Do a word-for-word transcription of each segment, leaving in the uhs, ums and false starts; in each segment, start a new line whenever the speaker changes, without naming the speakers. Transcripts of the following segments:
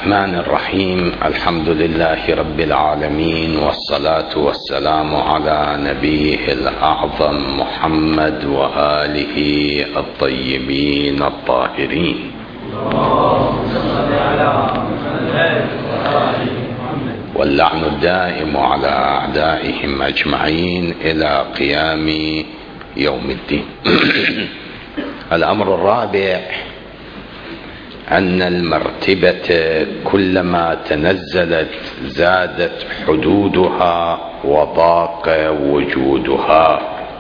الرحمن الرحيم. الحمد لله رب العالمين، والصلاة والسلام على نبيه الأعظم محمد وآله الطيبين الطاهرين. واللعن الدائم على أعدائهم أجمعين إلى قيام يوم الدين. الأمر الرابع أن المرتبة كلما تنزلت زادت حدودها وضاق وجودها،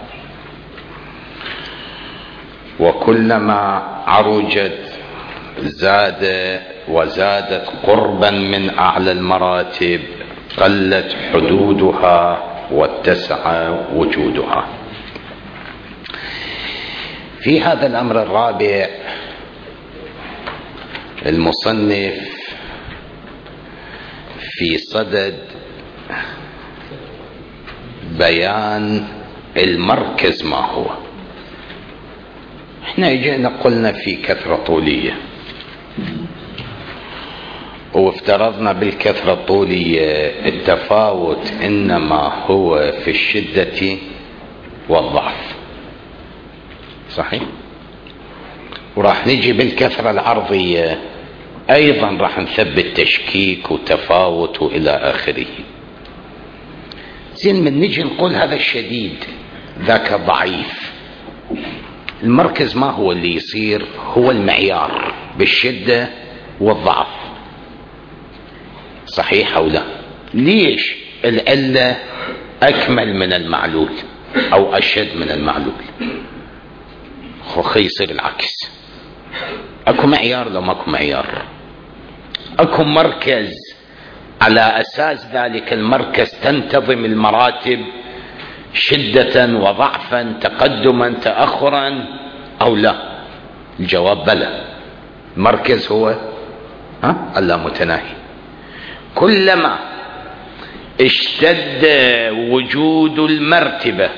وكلما عرجت زاد وزادت قربا من أعلى المراتب قلت حدودها واتسع وجودها. في هذا الأمر الرابع المصنف في صدد بيان المركز ما هو. احنا اجينا قلنا في كثرة طولية، وافترضنا بالكثرة الطولية التفاوت إنما هو في الشدة والضعف، صحيح؟ وراح نجي بالكثرة العرضية أيضا راح نثبت تشكيك وتفاوت وإلى آخره. زين من نجي نقول هذا الشديد ذاك ضعيف، المركز ما هو اللي يصير هو المعيار بالشدة والضعف، صحيح أو لا؟ ليش العلة أكمل من المعلول أو أشد من المعلول؟ خو يصير العكس. اكو معيار لو ماكو معيار، اكو مركز على اساس ذلك المركز تنتظم المراتب شدة وضعفا تقدما تأخرا او لا؟ الجواب بلى. المركز هو ها اللامتناهي. كلما اشتد وجود المرتبة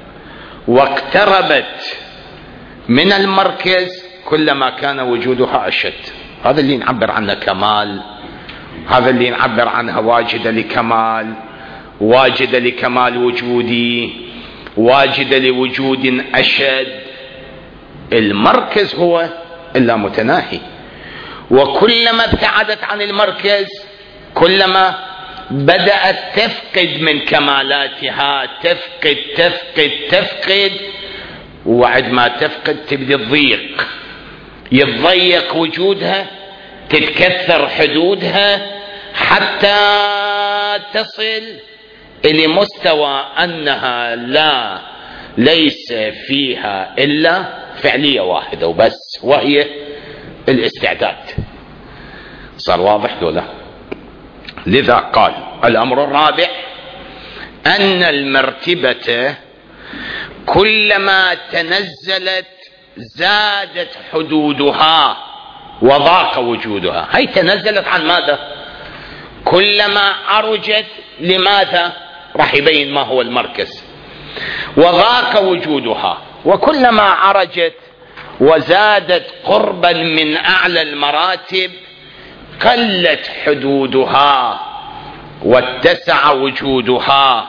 واقتربت من المركز كلما كان وجودها أشد. هذا اللي نعبر عنه كمال، هذا اللي نعبر عنها واجد لكمال، واجد لكمال وجودي، واجد لوجود أشد. المركز هو اللامتناهي، وكلما ابتعدت عن المركز كلما بدأت تفقد من كمالاتها، تفقد تفقد تفقد، وبعد ما تفقد تبدي تضيق، يتضيق وجودها، تتكثر حدودها حتى تصل إلى مستوى أنها لا ليس فيها إلا فعلية واحدة وبس، وهي الاستعداد. صار واضح لو لا؟ لذا قال الأمر الرابع أن المرتبة كلما تنزلت زادت حدودها وضاق وجودها. هي تنزلت عن ماذا؟ كلما عرجت لماذا؟ راح يبين ما هو المركز. وضاق وجودها، وكلما عرجت وزادت قربا من أعلى المراتب قلت حدودها واتسع وجودها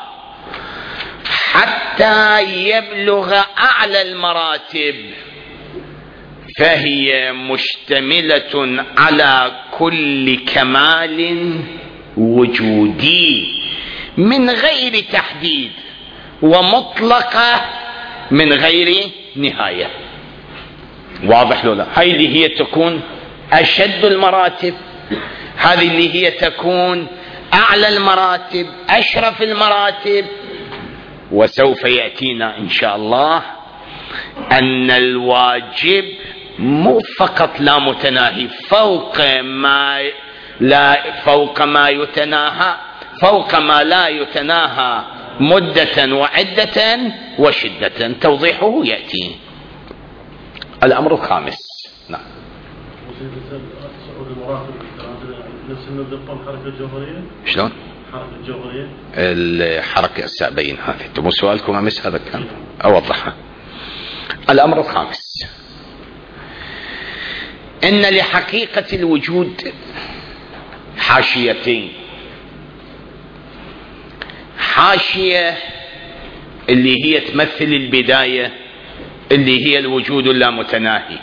حتى يبلغ أعلى المراتب، فهي مشتملة على كل كمال وجودي من غير تحديد، ومطلقة من غير نهاية. واضح لو لا؟ هاي اللي هي تكون أشد المراتب، هذه اللي هي تكون أعلى المراتب، أشرف المراتب. وسوف يأتينا إن شاء الله أن الواجب مو فقط لا متناهي، فوق ما لا فوق ما يتناهى، فوق ما لا يتناهى مدة وعدة وشدة. توضيحه يأتي. الأمر الخامس. نعم.
نفس النظام الحركة الجوهرية.
شلون؟
الحركة الجوهرية.
الحركة سأبين هذه. تبون سؤالكم أمس هذا كان أوضحها. الأمر الخامس أن لحقيقة الوجود حاشيتين. حاشية اللي هي تمثل البداية، اللي هي الوجود اللامتناهي،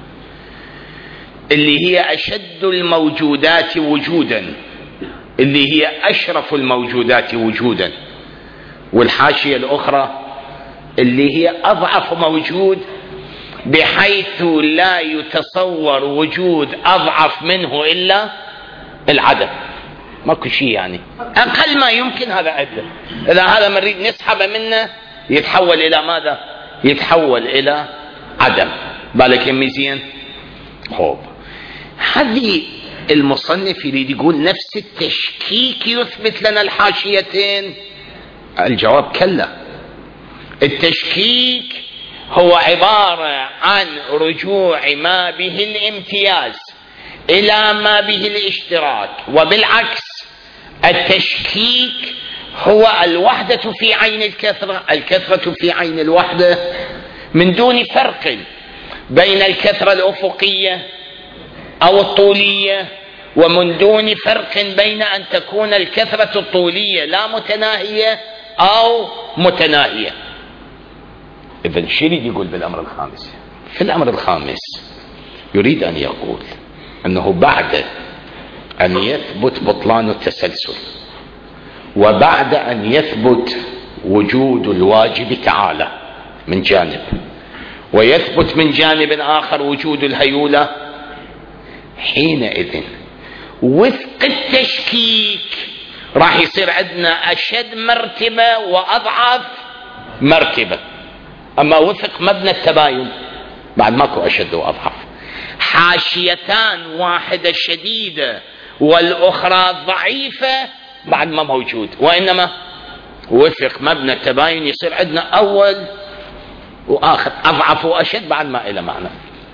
اللي هي أشد الموجودات وجودا، اللي هي أشرف الموجودات وجودا. والحاشية الأخرى اللي هي أضعف موجود، بحيث لا يتصور وجود أضعف منه إلا العدم. ماكو شيء يعني، أقل ما يمكن هذا أدنى. إذا هذا نريد نسحب منه يتحول إلى ماذا؟ يتحول إلى عدم. بالك يمي زين؟ خوب، هذه المصنف يريد يقول نفس التشكيك يثبت لنا الحاشيتين. الجواب كلا. التشكيك هو عبارة عن رجوع ما به الامتياز إلى ما به الاشتراك، وبالعكس التشكيك هو الوحدة في عين الكثرة، الكثرة في عين الوحدة، من دون فرق بين الكثرة الأفقية أو الطولية، ومن دون فرق بين أن تكون الكثرة الطولية لا متناهية أو متناهية. إذن شو يريد يقول بالأمر الخامس؟ في الأمر الخامس يريد أن يقول أنه بعد أن يثبت بطلان التسلسل، وبعد أن يثبت وجود الواجب تعالى من جانب، ويثبت من جانب آخر وجود الهيولة، حينئذ وفق التشكيك راح يصير عندنا أشد مرتبة وأضعف مرتبة. أما وفق مبنى التباين بعد ماكو أشد وأضعف. حاشيتان، واحدة شديدة والأخرى ضعيفة، بعد ما موجود، وإنما وفق مبنى التباين يصير عندنا أول وآخر، أضعف وأشد بعد ما إلى معنى.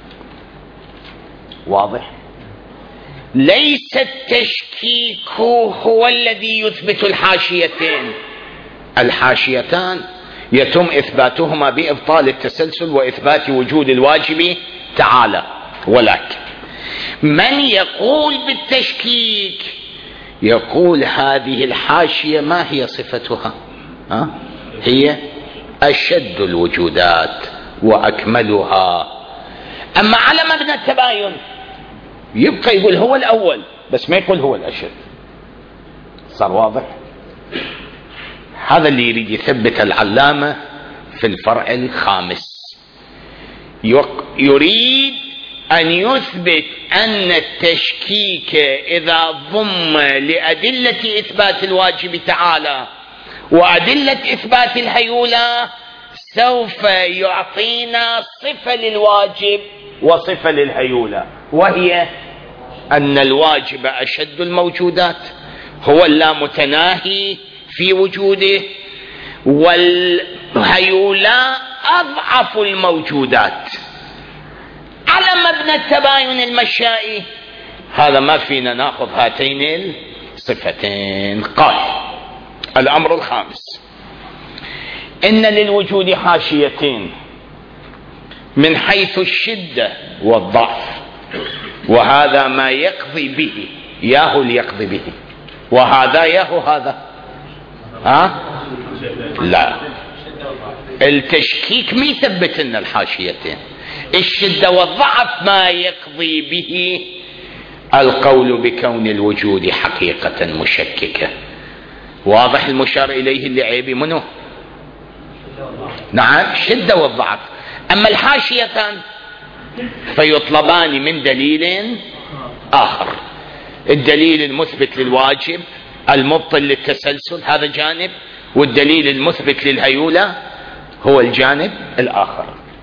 واضح؟ ليس التشكيك هو الذي يثبت الحاشيتين. الحاشيتان يتم إثباتهما بإبطال التسلسل وإثبات وجود الواجب تعالى، ولكن من يقول بالتشكيك يقول هذه الحاشية ما هي صفتها؟ ها؟ هي أشد الوجودات وأكملها. أما على مبنى التباين يبقى يقول هو الأول بس ما يقول هو الأشد. صار واضح؟ هذا اللي يريد يثبت العلامة في الفرع الخامس. يريد أن يثبت أن التشكيك إذا ضم لأدلة إثبات الواجب تعالى وأدلة إثبات الهيولة سوف يعطينا صفة للواجب وصفة للهيولة، وهي أن الواجب أشد الموجودات، هو اللامتناهي في وجوده، والهيولة أضعف الموجودات. على مبنى التباين المشائي هذا ما فينا ناخذ هاتين الصفتين. قال الأمر الخامس إن للوجود حاشيتين من حيث الشدة والضعف، وهذا ما يقضي به، ياهو ليقضي به، وهذا ياهو هذا. ها؟ لا، التشكيك ما يثبت لنا الحاشيتين. الشدة والضعف ما يقضي به القول بكون الوجود حقيقة مشككة. واضح المشار إليه اللي عيبي منه؟ نعم، الشدة والضعف. أما الحاشيتان فيطلبان من دليل آخر. الدليل المثبت للواجب المبطل للتسلسل هذا جانب، والدليل المثبت للهيولة هو الجانب الآخر.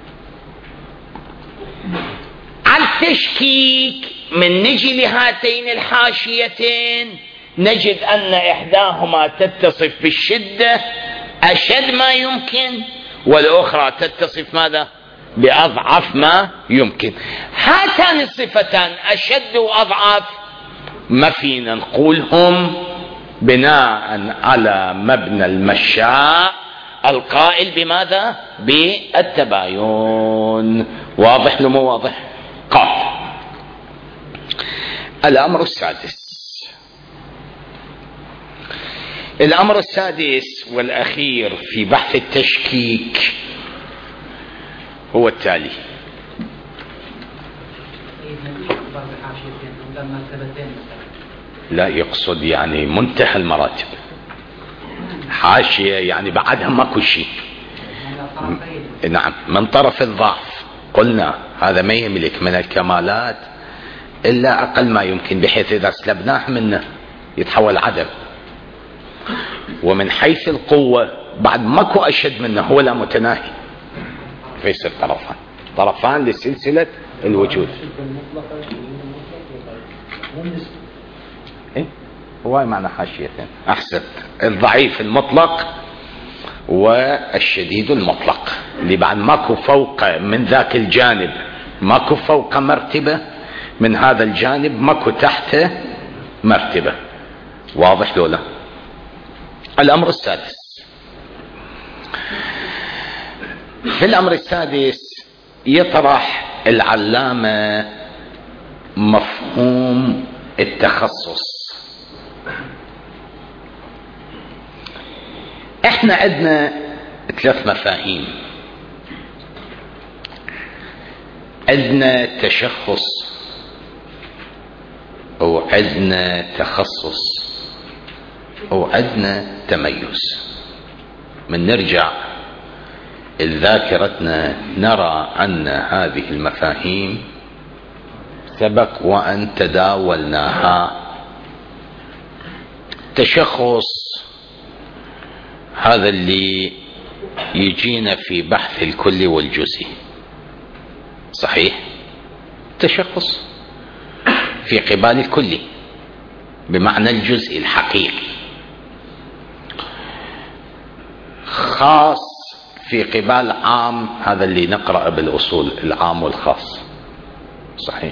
على التشكيك من نجي لهاتين الحاشيتين نجد أن إحداهما تتصف بالشدة أشد ما يمكن، والأخرى تتصف ماذا؟ بأضعف ما يمكن. هاتان الصفتان أشد وأضعف ما فينا نقولهم بناء على مبنى المشاء القائل بماذا؟ بالتباين. واضح لو مو واضح؟ قال الأمر السادس الأمر السادس والأخير في بحث التشكيك هو التالي. لا يقصد يعني منتهى المراتب، حاشية يعني بعدها ماكو شيء. نعم، من طرف الضعف قلنا هذا ما يملك من الكمالات إلا أقل ما يمكن، بحيث إذا سلبناه منه يتحول عدم. ومن حيث القوة بعد ماكو أشد منه، هو لا متناهي، فيصير طرفان طرفان لسلسلة الوجود. إيه؟ هو معنى حاشيتين. أحسن، الضعيف المطلق والشديد المطلق، اللي بعد ماكو فوق من ذاك الجانب، ماكو فوق مرتبة من هذا الجانب، ماكو تحته مرتبة. واضح لولا؟ الأمر السادس. في الأمر السادس يطرح العلامة مفهوم التخصص. احنا عندنا ثلاث مفاهيم. عندنا تشخص وعندنا تخصص وعندنا تميز. من نرجع الذاكرتنا نرى أن هذه المفاهيم سبق وأن تداولناها. تشخص هذا اللي يجينا في بحث الكل والجزء، صحيح؟ تشخص في قبال الكل بمعنى الجزء الحقيقي، خاص في قبال عام، هذا اللي نقرأ بالأصول العام والخاص، صحيح؟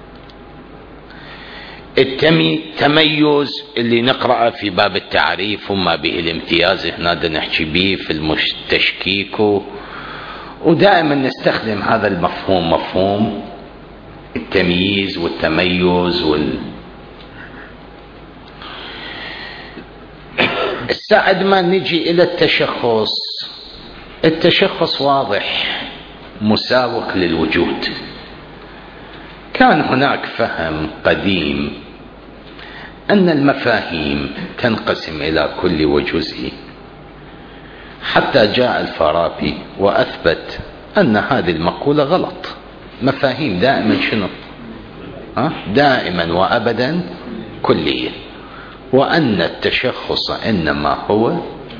التميز اللي نقرأ في باب التعريف وما به الامتياز، هنا نحكي به في التشكيك، ودائما نستخدم هذا المفهوم، مفهوم التمييز والتميز وال الساعد ما نجي إلى التشخص. التشخص واضح، مساوق للوجود. كان هناك فهم قديم أن المفاهيم تنقسم إلى كل وجزء، حتى جاء الفارابي وأثبت أن هذه المقولة غلط. مفاهيم دائما شنو؟ ها؟ دائما وأبدا كلية، وأن التشخص إنما هو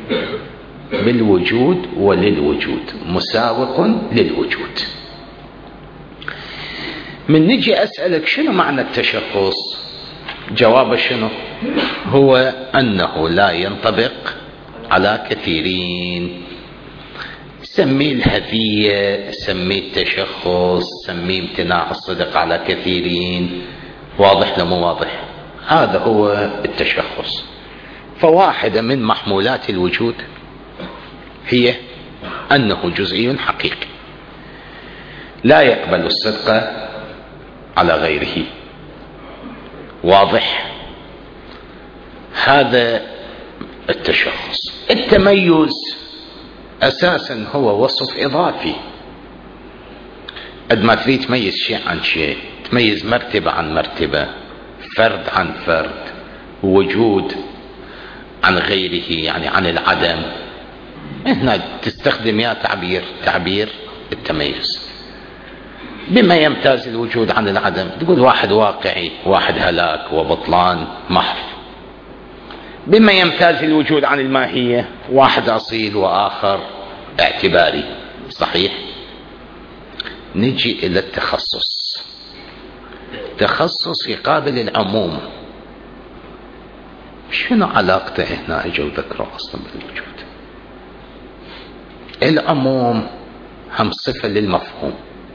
بالوجود وللوجود، مساوق للوجود. من نجي أسألك شنو معنى التشخص، جواب شنو؟ هو أنه لا ينطبق على كثيرين. سميه الهدية، سميه التشخص، سميه امتناع الصدق على كثيرين. واضح لمو واضح؟ هذا هو التشخص. فواحدة من محمولات الوجود هي أنه جزئي حقيقي لا يقبل الصدق على غيره. واضح؟ هذا التشخص. التميز أساسا هو وصف إضافي. قد ما تريد تميز شيء عن شيء، تميز مرتبة عن مرتبة، فرد عن فرد، وجود عن غيره، يعني عن العدم. هنا تستخدم يا تعبير تعبير التميز. بما يمتاز الوجود عن العدم، تقول واحد واقعي، واحد هلاك وبطلان محض. بما يمتاز الوجود عن الماهية، واحد أصيل وآخر اعتباري، صحيح؟ نجي إلى التخصص. تخصص يقابل العموم. شنو علاقته هنا؟ اجوا ذكروا أصلا بالوجود. العموم هم صفة للمفهوم،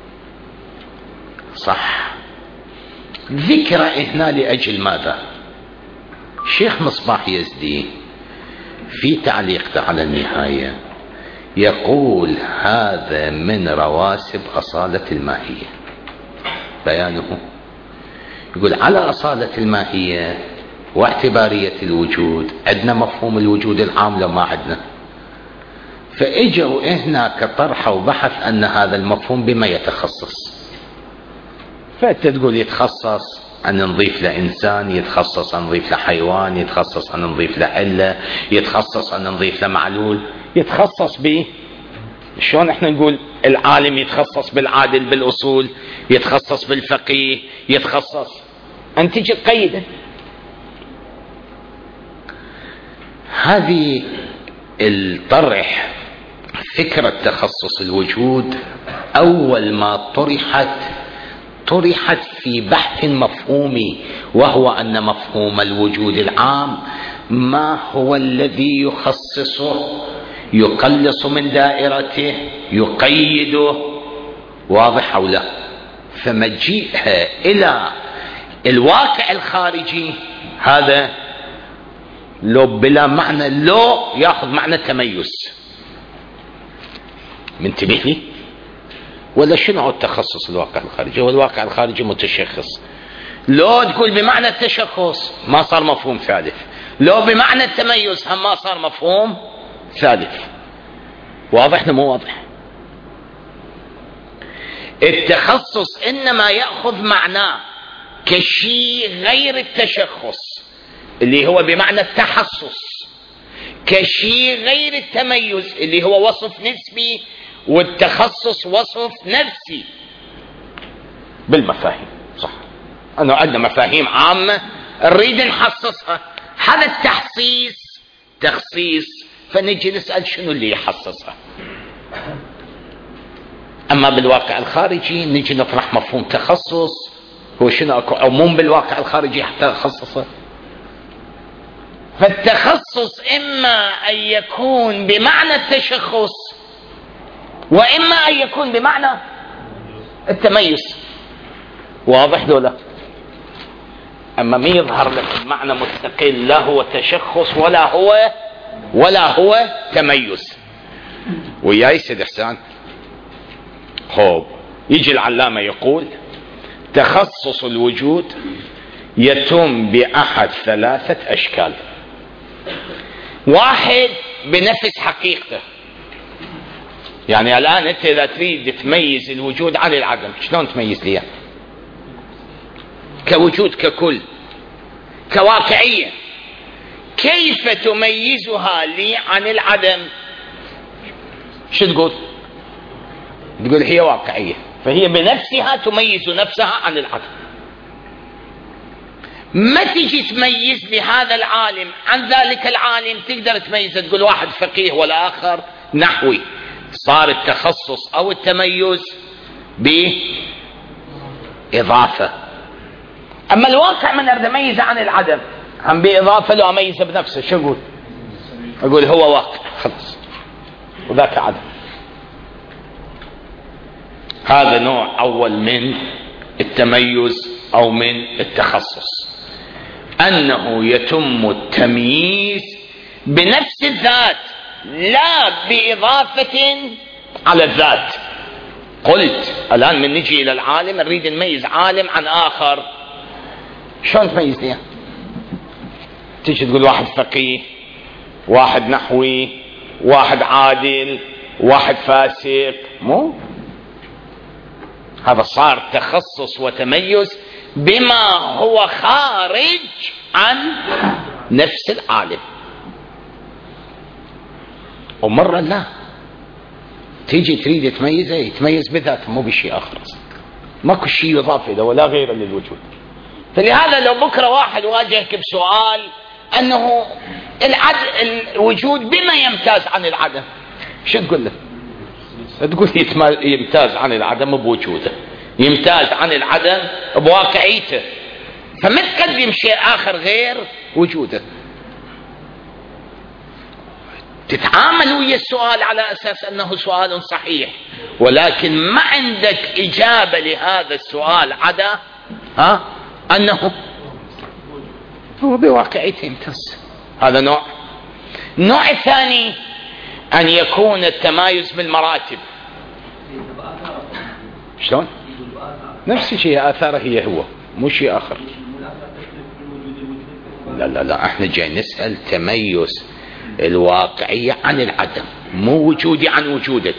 صح؟ ذكر هنا لأجل ماذا؟ شيخ مصباح يزدي في تعليقه على النهاية يقول هذا من رواسب أصالة الماهية. بيانه يقول على أصالة الماهية واعتبارية الوجود. عندنا مفهوم الوجود العام لو ما عندنا؟ فاجوا هناك طرح وبحث أن هذا المفهوم بما يتخصص. فأنت تقول يتخصص أن نضيف لإنسان، يتخصص أن نضيف لحيوان، يتخصص أن نضيف لعلة، يتخصص أن نضيف لمعلول، يتخصص به. شلون احنا نقول العالم يتخصص بالعادل بالأصول، يتخصص بالفقيه، يتخصص أن تجي تقيده. هذه الطرح فكرة تخصص الوجود أول ما طرحت طرحت في بحث مفهومي، وهو أن مفهوم الوجود العام ما هو الذي يخصصه، يقلص من دائرته، يقيده. واضح أو لا؟ فمجيئها إلى الواقع الخارجي هذا لو بلا معنى، لو يأخذ معنى تميز. منتبه لي؟ ولا شنو التخصص الواقع الخارجي؟ هو الواقع الخارجي متشخص. لو تقول بمعنى التشخص ما صار مفهوم ثالث، لو بمعنى التميز هم ما صار مفهوم ثالث. واضح مو واضح؟ التخصص إنما يأخذ معناه كشيء غير التشخص اللي هو بمعنى التحصص، كشيء غير التميز اللي هو وصف نسبي، والتخصص وصف نفسي بالمفاهيم. صح، أنه عندنا مفاهيم عامة نريد نحصصها، هذا التحصيص تخصيص، فنجي نسأل شنو اللي يحصصها. أما بالواقع الخارجي نجي نطرح مفهوم تخصص، هو شنو أكو عموم بالواقع الخارجي حتى أخصصه. فالتخصص إما أن يكون بمعنى التشخص، وإما أن يكون بمعنى التميز. واضح دولا؟ أما ما يظهر لك المعنى مستقل، لا هو تشخص ولا هو ولا هو تميز. وياي سيد إحسان؟ خوب، يجي العلامة يقول تخصص الوجود يتم بأحد ثلاثة أشكال. واحد بنفس حقيقته، يعني الآن أنت إذا تريد تميز الوجود عن العدم شلون تميز ليه؟ كوجود ككل، كواقعية، كيف تميزها لي عن العدم؟ شو تقول؟ تقول هي واقعية، فهي بنفسها تميز نفسها عن العدم. ما تجي تميز لهذا العالم عن ذلك العالم، تقدر تميز تقول واحد فقيه والآخر نحوي. صار التخصص أو التميز بإضافة. أما الواقع من أريد أميزه عن العدم هم بإضافة، لو أميزه بنفسه شو أقول؟ أقول هو واقع خلاص وذاك عدم. هذا نوع أول من التميز أو من التخصص، أنه يتم التمييز بنفس الذات لا بإضافة على الذات. قلت الآن من نجي إلى العالم نريد نميز عالم عن آخر، شلون تميز ليه؟ تجي تقول واحد فقيه، واحد نحوي، واحد عادل، واحد فاسق. مو هذا صار تخصص وتميز بما هو خارج عن نفس العالم. ومرة لا، تيجي تريد تميزه يتميز بذاته مو بشيء آخر، ماكو شيء يضاف له ولا غيره للوجود. فلهذا لو بكرة واحد واجهك بسؤال أنه الوجود بما يمتاز عن العدم، شو تقول له؟ تقول يمتاز عن العدم بوجوده، يمتاز عن العدم بواقعيته، فما تقدم شيء آخر غير وجوده. تتعامل ويا السؤال على أساس أنه سؤال صحيح، ولكن ما عندك إجابة لهذا السؤال عدا ها أنه هو بواقعيته يمتاز. هذا نوع. النوع الثاني أن يكون التمايز بالمراتب. شلون؟ نفس الشيء، آثاره هي هو مو شيء آخر. لا لا لا، احنا جاي نسأل تميز الواقعية عن العدم، مو وجودي عن وجودك.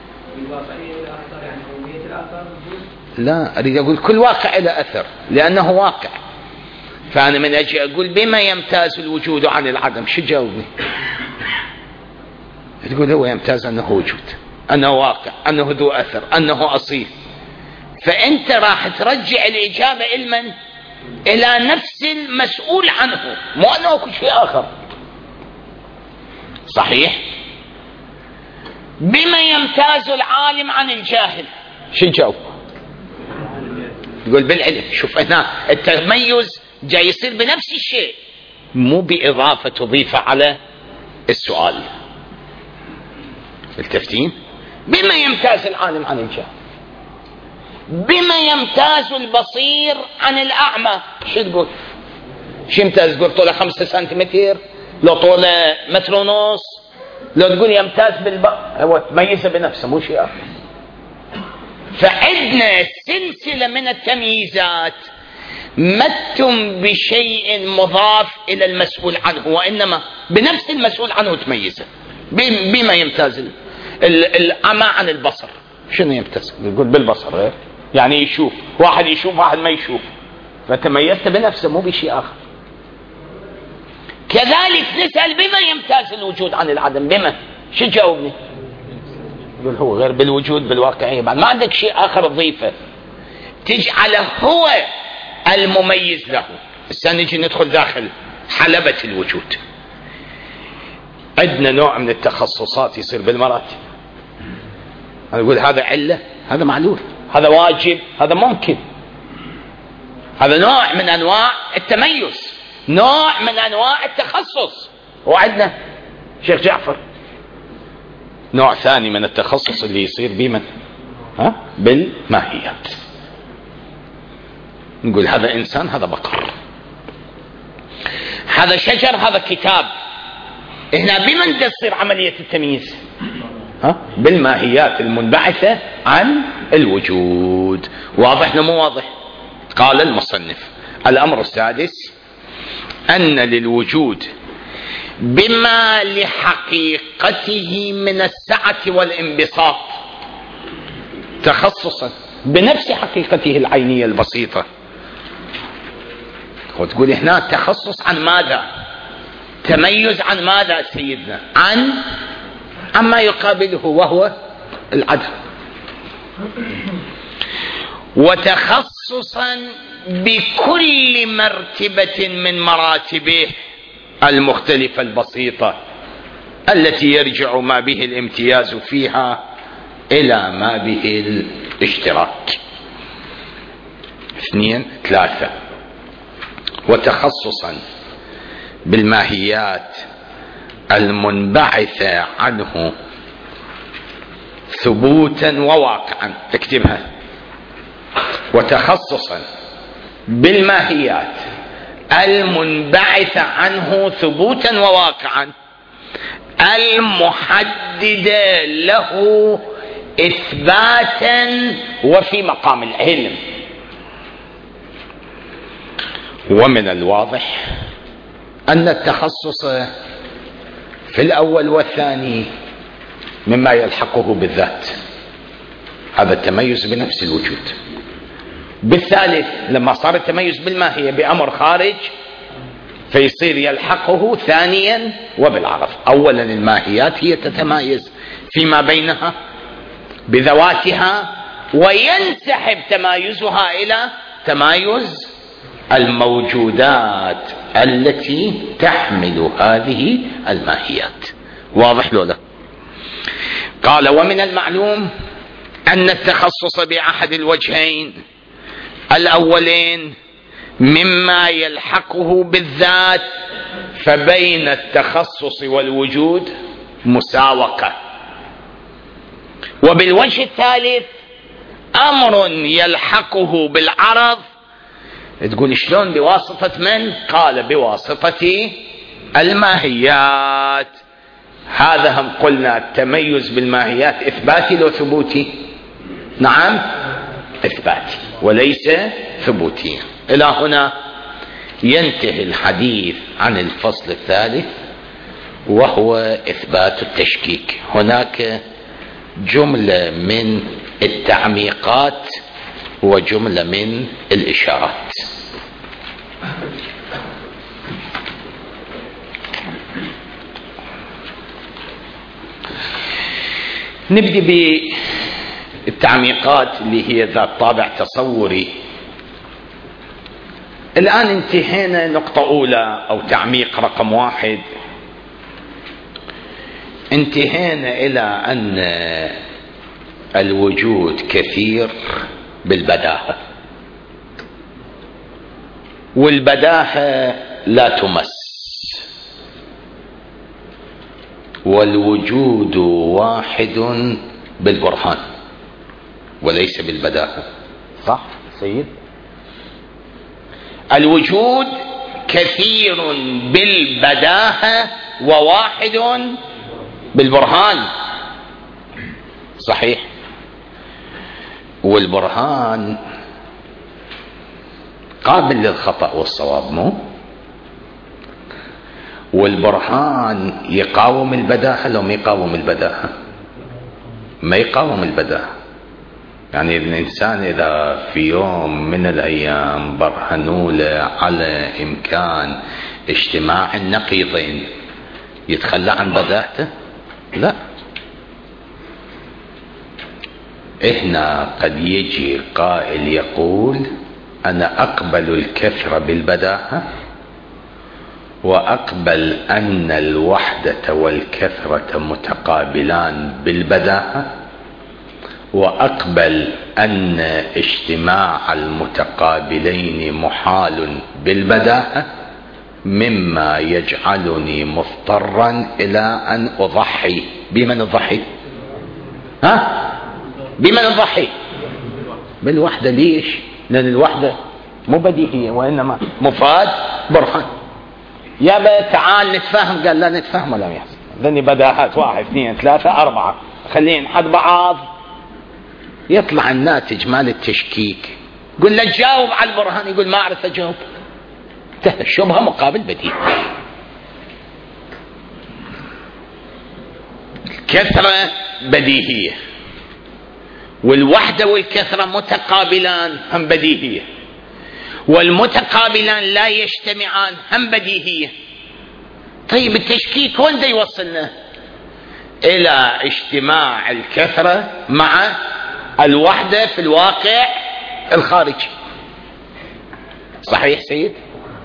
لا، أريد أقول كل واقع له أثر لأنه واقع. فأنا من أجي أقول بما يمتاز الوجود عن العدم، شو جاوبني؟ تقول هو يمتاز أنه وجود، أنه واقع، أنه ذو أثر، أنه أصيل. فأنت راح ترجع الإجابة إلمن؟ إلى نفس المسؤول عنه، مو أنه كل شيء آخر. صحيح؟ بما يمتاز العالم عن الجاهل، شو جاوب؟ يقول بالعلم. شوف هنا التميز جاي يصير بنفس الشيء، مو بإضافة تضيف على السؤال. التفتين بما يمتاز العالم عن الجاهل، بما يمتاز البصير عن الأعمى. شو تقول؟ شو يمتاز؟ تقول طوله خمسة سنتيمتر، لو طوله متر ونص، لو تقول يمتاز بالب... هو تميزه بنفسه، مو شيء آخر. فعندنا سلسلة من التمييزات ما تتم بشيء مضاف إلى المسؤول عنه، وإنما بنفس المسؤول عنه تميزه. بما يمتاز الأعمى عن البصر، شنو يمتاز؟ يقول بالبصر، غير يعني يشوف، واحد يشوف واحد ما يشوف، فتميزت بنفسه مو بشيء آخر. كذلك نسأل بما يمتاز الوجود عن العدم، بما شو جاوبني؟ يقول هو غير بالوجود بالواقعية، بعد ما عندك شيء آخر تضيفه تجعله هو المميز له. هسه نجي ندخل داخل حلبة الوجود. عندنا نوع من التخصصات يصير بالمراتب. أنا أقول هذا علة، هذا معلول، هذا واجب، هذا ممكن. هذا نوع من أنواع التميز، نوع من أنواع التخصص. وعندنا شيخ جعفر نوع ثاني من التخصص اللي يصير بمن؟ ها؟ بالماهيات. نقول هذا إنسان، هذا بقر، هذا شجر، هذا كتاب. هنا بمن تصير عملية التمييز؟ ها؟ بالماهيات المنبعثة عن الوجود. واضح مو واضح؟ قال المصنف: الأمر السادس أن للوجود بما لحقيقته من السعة والانبساط تخصصا بنفس حقيقته العينية البسيطة. وتقول هنا تخصص عن ماذا؟ تميز عن ماذا سيدنا؟ عن عما يقابله وهو العدم. وتخصصا بكل مرتبة من مراتبه المختلفة البسيطة التي يرجع ما به الامتياز فيها إلى ما به الاشتراك. اثنين ثلاثة. وتخصصا بالماهيات المنبعثة عنه ثبوتا وواقعا. اكتبها. وتخصصا بالماهيات المنبعث عنه ثبوتا وواقعا المحددة له إثباتا وفي مقام العلم. ومن الواضح أن التخصص في الأول والثاني مما يلحقه بالذات، هذا التميز بنفس الوجود. بالثالث لما صار التميز بالماهية بأمر خارج فيصير يلحقه ثانيا وبالعرض. أولا الماهيات هي تتمايز فيما بينها بذواتها، وينسحب تمايزها إلى تمايز الموجودات التي تحمل هذه الماهيات. واضح لولا؟ قال: ومن المعلوم أن التخصص بأحد الوجهين الأولين مما يلحقه بالذات، فبين التخصص والوجود مساوقة. وبالوجه الثالث أمر يلحقه بالعرض. تقول شلون؟ بواسطة من؟ قال: بواسطة الماهيات. هذا هم قلنا التميز بالماهيات إثباتي لو ثبوتي؟ نعم إثباتي وليس ثبوتي. إلى هنا ينتهي الحديث عن الفصل الثالث وهو إثبات التشكيك. هناك جملة من التعميقات وجملة من الإشارات. نبدأ بالتعميقات اللي هي ذات طابع تصوري. الآن انتهينا نقطة أولى أو تعميق رقم واحد، انتهينا إلى أن الوجود كثير بالبداهة، والبداهة لا تمس، والوجود واحد بالبرهان وليس بالبداهة. صح سيد؟ الوجود كثير بالبداهة وواحد بالبرهان. صحيح، والبرهان قابل للخطأ والصواب، مو؟ والبرهان يقاوم البداهة لو ما يقاوم البداهة؟ ما يقاوم البداهة. يعني الإنسان إذا في يوم من الأيام برهنوا له على إمكان اجتماع النقيضين يتخلى عن بداهته؟ لا. هنا قد يجي قائل يقول أنا أقبل الكثرة بالبداهة، وأقبل أن الوحدة والكثرة متقابلان بالبداهة، وأقبل أن اجتماع المتقابلين محال بالبداهة، مما يجعلني مضطرا إلى أن أضحي. بمن أضحي؟ ها؟ بمن أضحي؟ بالوحدة. ليش؟ لأن الوحدة مو بديهية وإنما مفاد برهان. يا تعال نتفاهم. قال لا نتفاهم ولا يحصل، لأني بداهات واحد اثنين ثلاثة أربعة خلينا حد بعض. يطلع الناتج مال التشكيك. قل له جاوب على البرهان، يقول ما أعرف أجاوب. الشبهة مقابل بديهي. الكثرة بديهية، والوحدة والكثرة متقابلان هم بديهية، والمتقابلان لا يجتمعان هم بديهية. طيب التشكيك وين دا يوصلنا؟ إلى اجتماع الكثرة مع الوحدة في الواقع الخارجي. صحيح سيد؟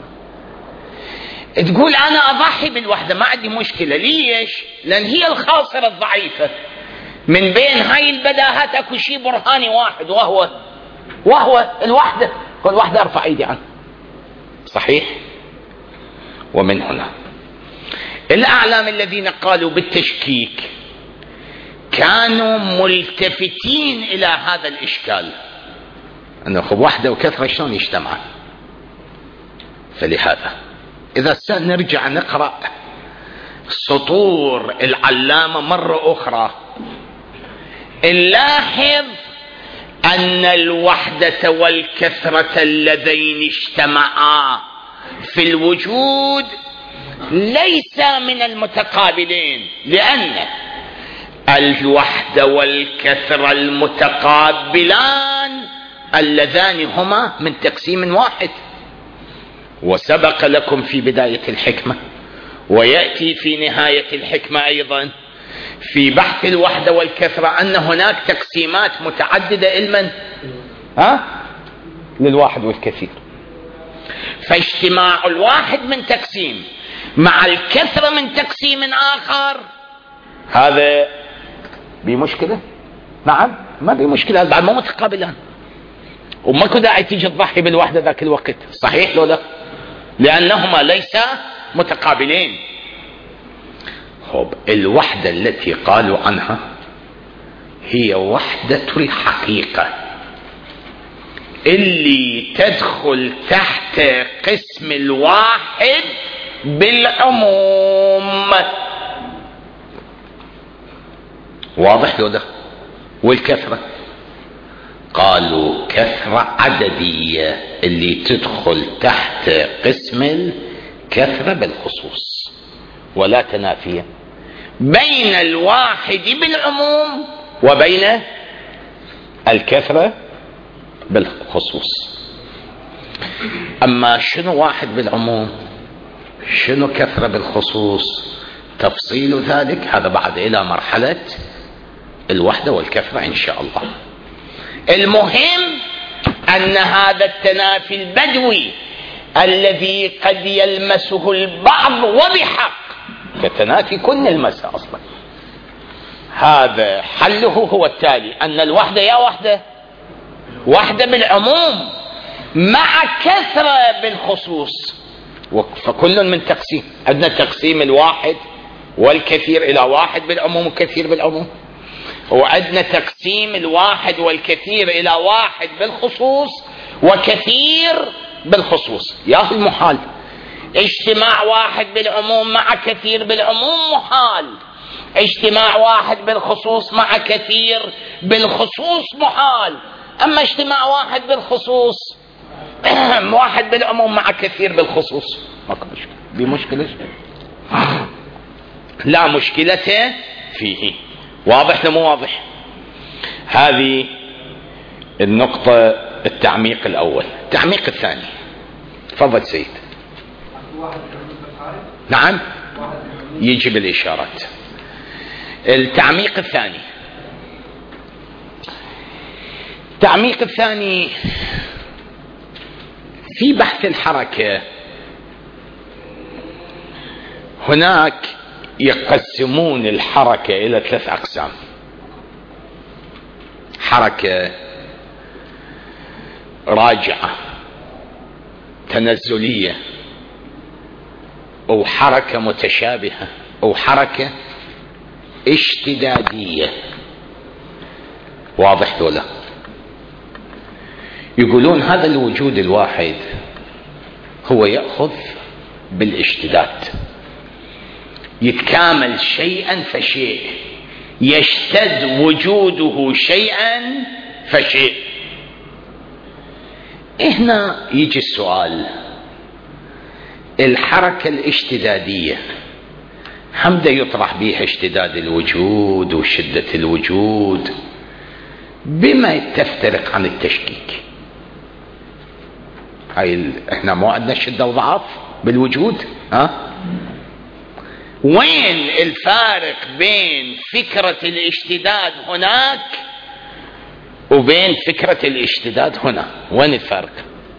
تقول أنا أضحي بالوحدة ما عندي مشكلة. ليش؟ لأن هي الخاصرة الضعيفة. من بين هاي البداهات أكو شيء برهاني واحد، وهو وهو الوحدة. والوحدة أرفع أيدي عنه. صحيح؟ ومن هنا الأعلام الذين قالوا بالتشكيك كانوا ملتفتين إلى هذا الإشكال، أنه خب وحدة وكثرة شلون يجتمعان. فلهذا إذا سنرجع نقرأ سطور العلامة مرة أخرى نلاحظ أن الوحدة والكثرة اللذين اجتمعا في الوجود ليس من المتقابلين، لأن الوحدة والكثرة المتقابلان اللذان هما من تقسيم واحد. وسبق لكم في بداية الحكمة ويأتي في نهاية الحكمة أيضا في بحث الوحدة والكثرة أن هناك تقسيمات متعددة لمن؟ ها؟ للواحد والكثير. فاجتماع الواحد من تقسيم مع الكثرة من تقسيم آخر هذا بمشكلة؟ نعم ما بمشكلة، بعد ما متقابلان وما كنت داعي تيجي تضحي بالوحدة ذاك الوقت. صحيح لو لا؟ لأنهما ليس متقابلين. خب الوحدة التي قالوا عنها هي وحدة الحقيقة اللي تدخل تحت قسم الواحد بالعموم. واضح لو ده؟ والكثرة قالوا كثرة عددية اللي تدخل تحت قسم الكثرة بالخصوص، ولا تنافية بين الواحد بالعموم وبين الكثرة بالخصوص. أما شنو واحد بالعموم شنو كثرة بالخصوص تفصيل ذلك هذا بعد إلى مرحلة الوحدة والكثرة إن شاء الله. المهم أن هذا التنافي البدوي الذي قد يلمسه البعض وبحق كتنافي كل المسا أصلا، هذا حله هو التالي: أن الوحدة يا وحدة وحدة بالعموم مع كثرة بالخصوص، فكل من تقسيم. عندنا تقسيم الواحد والكثير إلى واحد بالعموم وكثير بالعموم، وعندنا تقسيم الواحد والكثير إلى واحد بالخصوص وكثير بالخصوص. يا المحال اجتماع واحد بالعموم مع كثير بالعموم محال، اجتماع واحد بالخصوص مع كثير بالخصوص محال. أما اجتماع واحد بالخصوص واحد بالعموم مع كثير بالخصوص ماكو مشكلة. بمشكلة لا مشكلة فيه. واضح لمو واضح؟ هذه النقطة التعميق الأول. التعميق الثاني تفضل سيد. نعم يجي بالإشارات. التعميق الثاني التعميق الثاني في بحث الحركة هناك يقسمون الحركة إلى ثلاث أقسام: حركة راجعة تنزلية، أو حركة متشابهة، أو حركة اشتدادية. واضح ولا؟ يقولون هذا الوجود الواحد هو يأخذ بالاشتداد، يتكامل شيئا فشيء، يشتد وجوده شيئا فشيء. هنا يجي السؤال: الحركة الاشتدادية حمد يطرح بها اشتداد الوجود وشدة الوجود، بما تفترق عن التشكيك؟ هاي احنا مو عندنا شدة وضعف بالوجود، ها؟ وين الفارق بين فكرة الاشتداد هناك وبين فكرة الاشتداد هنا؟ وين الفارق؟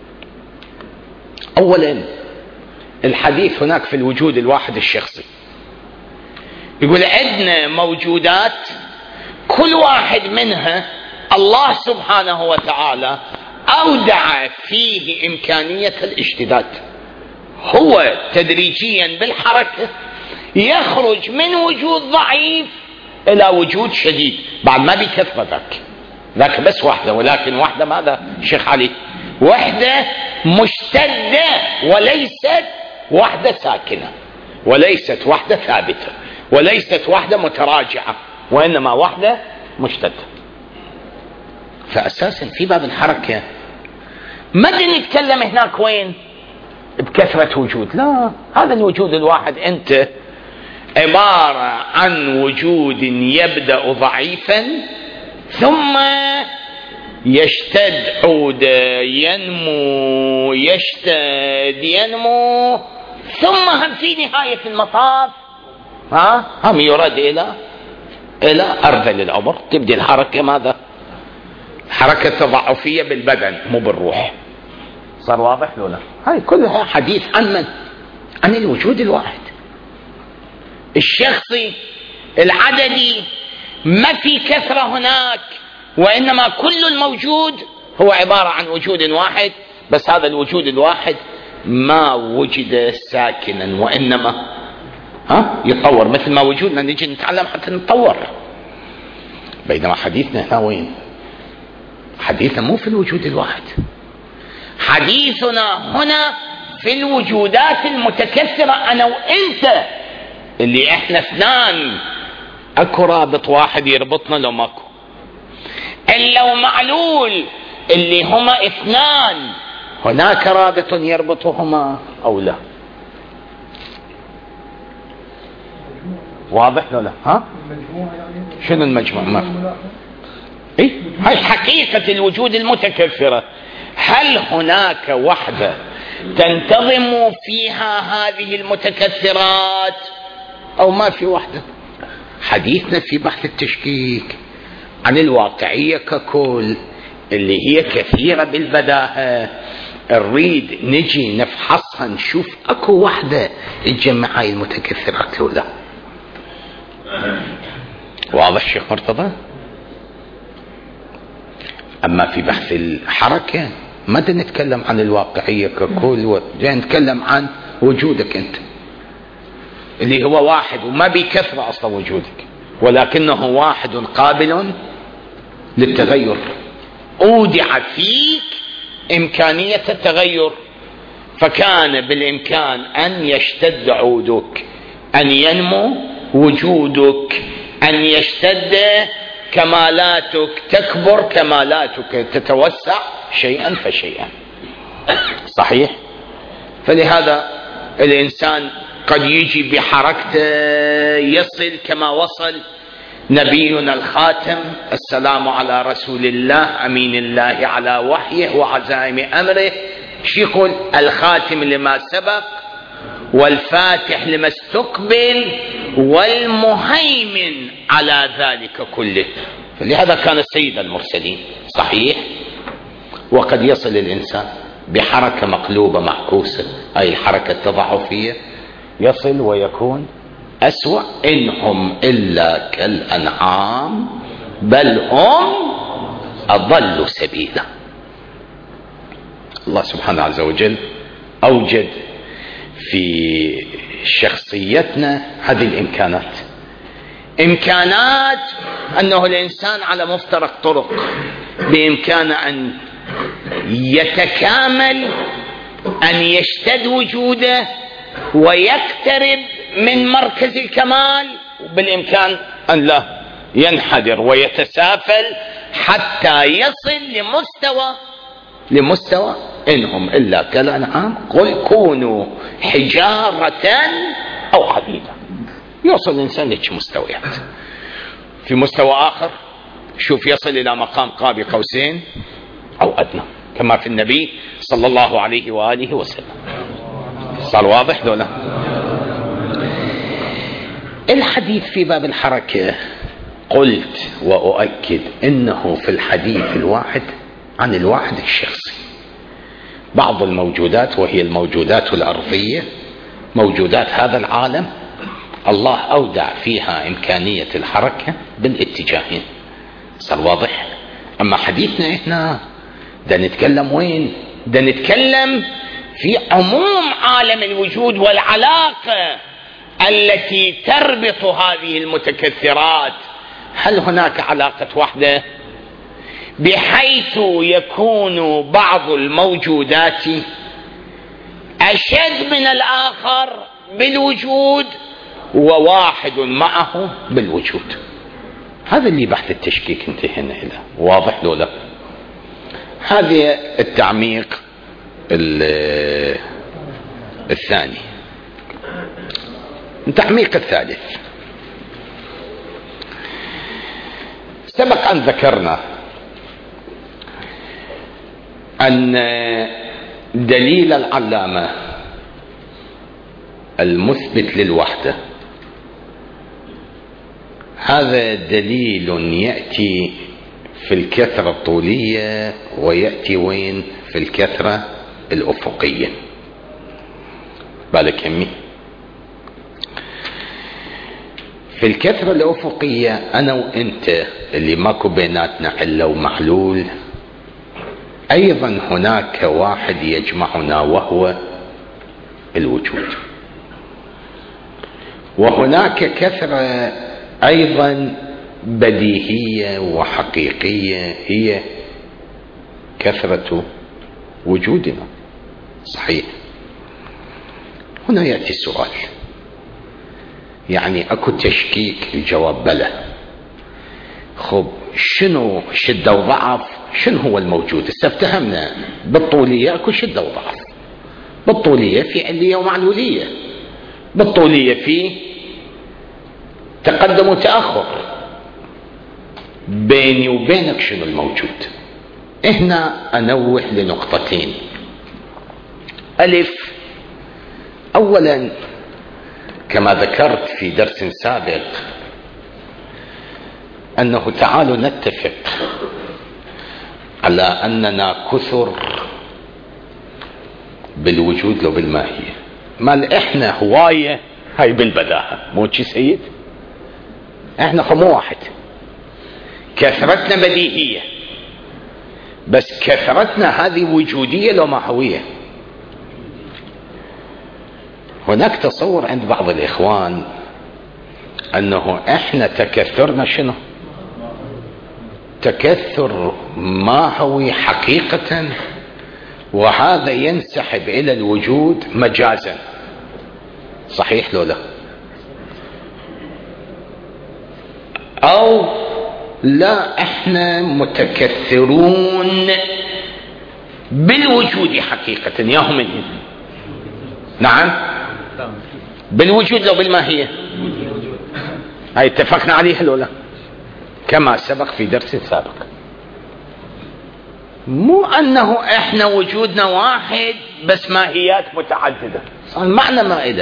اولا الحديث هناك في الوجود الواحد الشخصي، يقول عندنا موجودات كل واحد منها الله سبحانه وتعالى أودع فيه إمكانية الاشتداد، هو تدريجيا بالحركة يخرج من وجود ضعيف إلى وجود شديد، بعد ما بكثرة ذاك ذاك بس واحدة، ولكن واحدة ماذا شيخ علي؟ واحدة مشتدة وليست واحدة ساكنة، وليست واحدة ثابتة، وليست واحدة متراجعة، وإنما واحدة مشتدة. فأساسا في باب الحركة ما نتكلم هناك وين بكثرة وجود، لا، هذا الوجود الواحد أنت عبارة عن وجود يبدأ ضعيفا ثم يشتد عودا، ينمو يشتد ينمو، ثم هم في نهاية المطاف ها هم يراد إلى إلى أرذل العمر، تبدي الحركة ماذا؟ حركة تضعفية بالبدن مو بالروح. صار واضح لولا؟ هاي كلها حديث عن من؟ عن الوجود الواحد الشخصي العددي، ما في كثرة هناك، وإنما كل الموجود هو عبارة عن وجود واحد، بس هذا الوجود الواحد ما وجد ساكنا، وإنما ها يتطور مثل ما وجودنا نجي نتعلم حتى نتطور. بينما حديثنا هنا وين؟ حديثنا مو في الوجود الواحد، حديثنا هنا في الوجودات المتكثرة أنا وإنت، اللي إحنا اثنان، أكو رابط واحد يربطنا لو ماكو. إلا ومعلول اللي هما اثنان هناك رابط يربطهما أو لا؟ واضح ولا لا؟ ها؟ شنو المجموع؟ ما إيه؟ هاي حقيقة الوجود المتكثرة. هل هناك وحدة تنتظم فيها هذه المتكثرات أو ما في وحدة؟ حديثنا في بحث التشكيك عن الواقعية ككل اللي هي كثيرة بالبداهة، نريد نجي نفحصها نشوف أكو وحدة تجمع هاي المتكثرات ولا لا. واضح شيخ مرتضى؟ أما في بحث الحركة ما نتكلم عن الواقعية ككل، جاي نتكلم عن وجودك أنت اللي هو واحد وما بكثرة أصلا وجودك، ولكنه واحد قابل للتغير، أودع فيك إمكانية التغير، فكان بالإمكان أن يشتد عودك، أن ينمو وجودك، أن يشتد كمالاتك، تكبر كمالاتك، تتوسع شيئا فشيئا. صحيح؟ فلهذا الإنسان قد يجي بحركته يصل كما وصل نبينا الخاتم، السلام على رسول الله أمين الله على وحيه وعزائم أمره. شو يقول؟ الخاتم لما سبق والفاتح لما استقبل والمهيمن على ذلك كله. فلهذا كان سيد المرسلين. صحيح؟ وقد يصل الإنسان بحركة مقلوبة معكوسة، أي الحركة التضعفية، يصل ويكون أسوأ. إنهم إلا كالأنعام بل هم أضل سبيلا. الله سبحانه عز وجل أوجد في شخصيتنا هذه الإمكانات، إمكانات أنه الإنسان على مفترق طرق بإمكانه أن يتكامل، أن يشتد وجوده ويقترب من مركز الكمال، وبالإمكان أن لا ينحدر ويتسافل حتى يصل لمستوى لمستوى إنهم إلا كالأنعام قل كونوا حجارة أو حديدا. يوصل الإنسان لك مستويات. في مستوى آخر شوف يصل إلى مقام قاب قوسين أو أدنى، كما في النبي صلى الله عليه وآله وسلم. صار واضح دولا؟ الحديث في باب الحركة قلت وأؤكد إنه في الحديث الواحد عن الواحد الشخصي. بعض الموجودات وهي الموجودات الأرضية، موجودات هذا العالم، الله أودع فيها إمكانية الحركة بالاتجاهين. صار واضح؟ أما حديثنا هنا ده نتكلم وين؟ ده نتكلم في عموم عالم الوجود والعلاقة التي تربط هذه المتكثرات. هل هناك علاقة وحدة بحيث يكون بعض الموجودات أشد من الآخر بالوجود وواحد معه بالوجود؟ هذا اللي بحث التشكيك انتهينا إلى. واضح لولا؟ هذا التعميق الثاني. التعميق الثالث، سبق أن ذكرنا أن دليل العلامة المثبت للوحدة هذا دليل يأتي في الكثرة الطولية ويأتي وين؟ في الكثرة الأفقية. بالك يمي؟ في الكثرة الأفقية أنا وإنت اللي ماكو بيناتنا علة ومحلول، أيضا هناك واحد يجمعنا وهو الوجود، وهناك كثرة أيضا بديهية وحقيقية هي كثرة وجودنا. صحيح؟ هنا يأتي السؤال، يعني أكو تشكيك؟ الجواب بلى. خب شنو شدة وضعف؟ شنو هو الموجود؟ استفتهمنا بالطولية اكو شدة وضعف، بالطولية في علية ومعلولية، بالطولية في تقدم وتأخر. بيني وبينك شنو الموجود؟ هنا أنوه لنقطتين. ألف، أولا كما ذكرت في درس سابق أنه تعالوا نتفق على أننا كثر بالوجود لو بالماهية. مال إحنا هواية هاي بالبداهة، مو شي سيد؟ إحنا خمو واحد، كثرتنا بديهية، بس كثرتنا هذه وجودية لو ماهوية. هناك تصور عند بعض الإخوان أنه إحنا تكثرنا شنو؟ تكثر ماهوي حقيقة، وهذا ينسحب إلى الوجود مجازا. صحيح لو لا؟ أو لا، إحنا متكثرون بالوجود حقيقة ياهم الهن. نعم، بالوجود لو بالماهية، هاي اتفقنا عليها لو لا؟ كما سبق في درس سابق، مو أنه إحنا وجودنا واحد بس ماهيات متعددة. المعنى مائدة،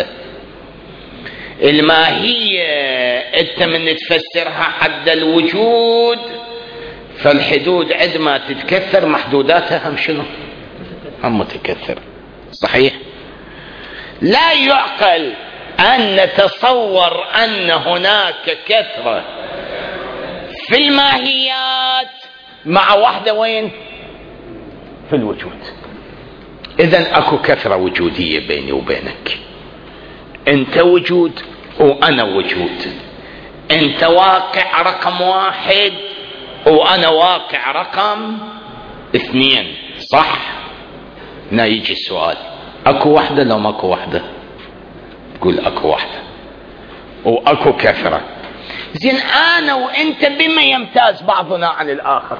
الماهية أنت من تفسرها حد الوجود، فالحدود عندما تتكثر محدوداتها هم شنو؟ هم متكثر. صحيح؟ لا يعقل أن نتصور أن هناك كثرة في الماهيات مع وحدة وين؟ في الوجود. إذن أكو كثرة وجودية بيني وبينك، أنت وجود وأنا وجود، أنت واقع رقم واحد وأنا واقع رقم اثنين. صح؟ هنا يجي السؤال، أكو وحدة لو ماكو وحدة؟ تقول أكو وحدة وأكو كثرة. زين أنا وأنت بما يمتاز بعضنا عن الآخر؟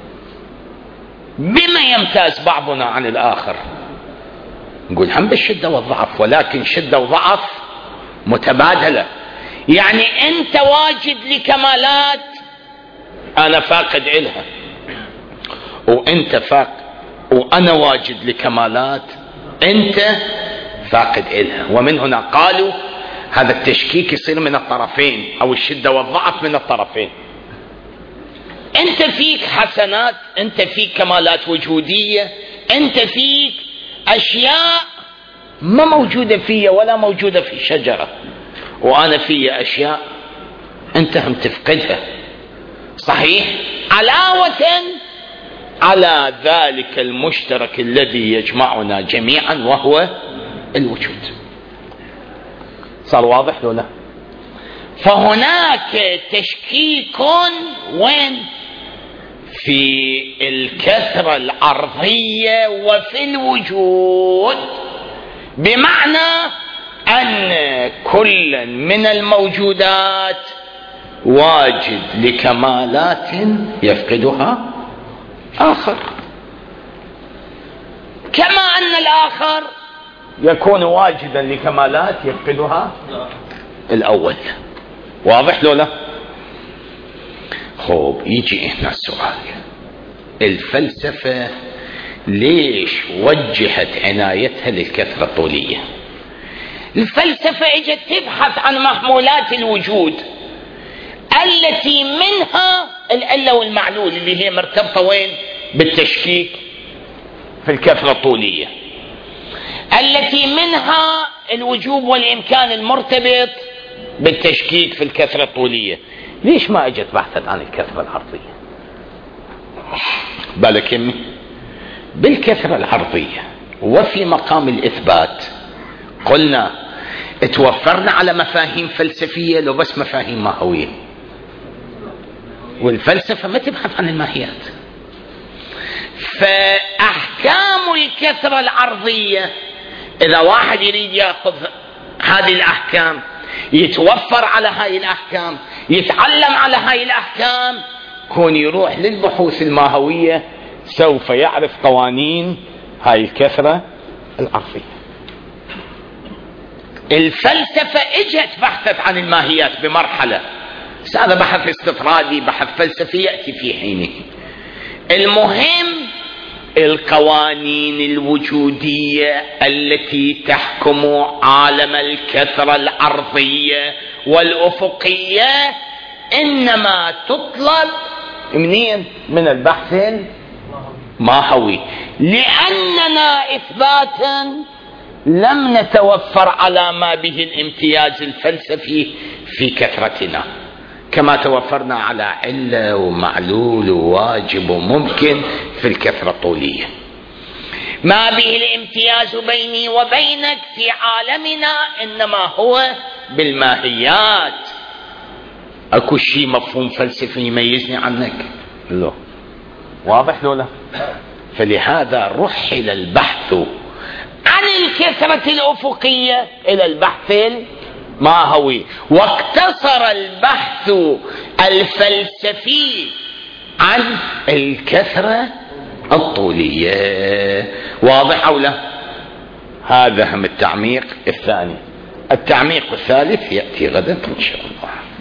بما يمتاز بعضنا عن الآخر؟ نقول هم بالشدة والضعف، ولكن شدة وضعف متبادلة. يعني أنت واجد لكمالات أنا فاقد إلها، وأنت فاقد، وأنا واجد لكمالات أنت فاقد إلها. ومن هنا قالوا هذا التشكيك يصير من الطرفين، أو الشدة والضعف من الطرفين. أنت فيك حسنات، أنت فيك كمالات وجودية، أنت فيك أشياء ما موجودة فيا ولا موجودة في الشجرة، وأنا في أشياء أنت هم تفقدها. صحيح؟ علاوة على ذلك المشترك الذي يجمعنا جميعا وهو الوجود. صار واضح لو لا؟ فهناك تشكيك وين؟ في الكثرة العرضية وفي الوجود، بمعنى أن كل من الموجودات واجد لكمالات يفقدها آخر، كما أن الآخر يكون واجدا لكمالات يفقدها الأول. واضح لو لا؟ خوب، يجي هنا السؤال، الفلسفة ليش وجهت عنايتها للكثرة الطولية؟ الفلسفة اجت تبحث عن محمولات الوجود التي منها العلة والمعلول، اللي هي مرتبطة وين؟ بالتشكيك في الكثرة الطولية، التي منها الوجوب والإمكان المرتبط بالتشكيك في الكثرة الطولية. ليش ما اجت بحثت عن الكثرة العرضية؟ بالك يمي، بالكثرة العرضية وفي مقام الإثبات قلنا توفرنا على مفاهيم فلسفية لو بس مفاهيم ماهوية، والفلسفة ما تبحث عن الماهيات. فأحكام الكثرة العرضية إذا واحد يريد يأخذ هذه الأحكام، يتوفر على هاي الأحكام، يتعلم على هاي الأحكام، كون يروح للبحوث الماهوية سوف يعرف قوانين هاي الكثرة العرفية. الفلسفة اجت بحثت عن الماهيات بمرحلة، هذا بحث استطرادي، بحث فلسفي يأتي في حينه. المهم القوانين الوجودية التي تحكم عالم الكثرة العرضية والأفقية إنما تطلب منين؟ من البحث الماهوي، لأننا إثباتا لم نتوفر على ما به الامتياز الفلسفي في كثرتنا، كما توفرنا على علة ومعلول وواجب وممكن في الكثرة الطولية. ما به الامتياز بيني وبينك في عالمنا إنما هو بالماهيات. أكو شيء مفهوم فلسفي يميزني عنك؟ لا. واضح لولا؟ فلهذا رحل البحث عن الكثرة الأفقية إلى البحث الماهوي، واقتصر البحث الفلسفي عن الكثرة الطولية. واضح أو لا؟ هذا هم التعميق الثاني. التعميق الثالث يأتي غدا إن شاء الله.